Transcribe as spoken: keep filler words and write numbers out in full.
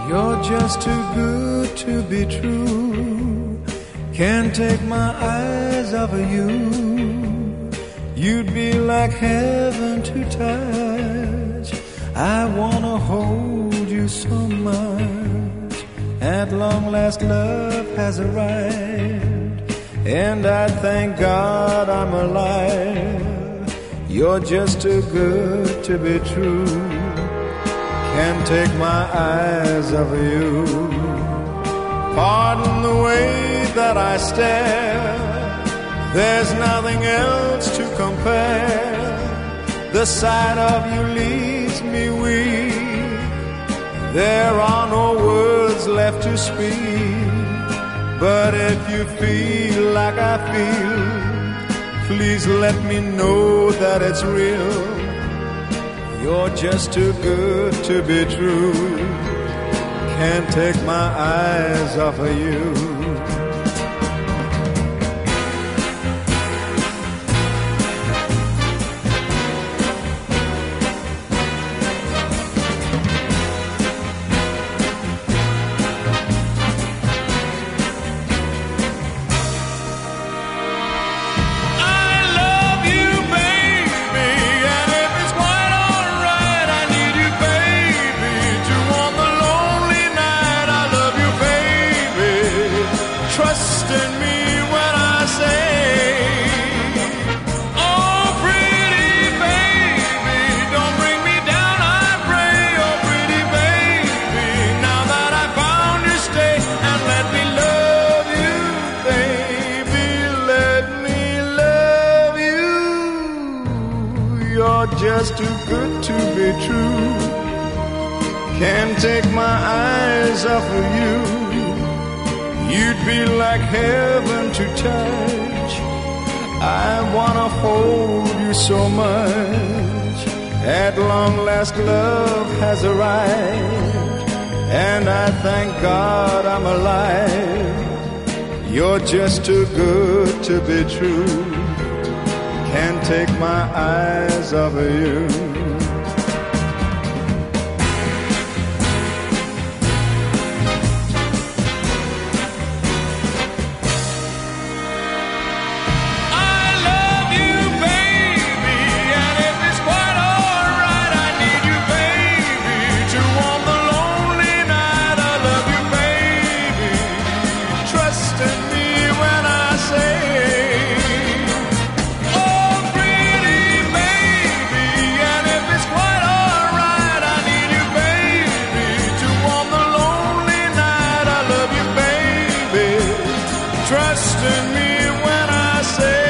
You're just too good to be true. Can't take my eyes off of you. You'd be like heaven to touch. I wanna hold you so much. At long last love has arrived, and I thank God I'm alive. You're just too good to be true. Can't take my eyes off of you. Pardon the way that I stare. There's nothing else to compare. The sight of you leaves me weak. There are no words left to speak. But if you feel like I feel, please let me know that it's real. You're just too good to be true. Can't take my eyes off of you. Trust in me when I say, oh pretty baby, don't bring me down, I pray. Oh pretty baby, now that I found you, stay and let me love you, baby, let me love you. You're just too good to be true. Can't take my eyes off of you. You'd be like heaven to touch. I wanna hold you so much. At long last love has arrived, and I thank God I'm alive. You're just too good to be true. Can't take my eyes off of you. Trust in me when I say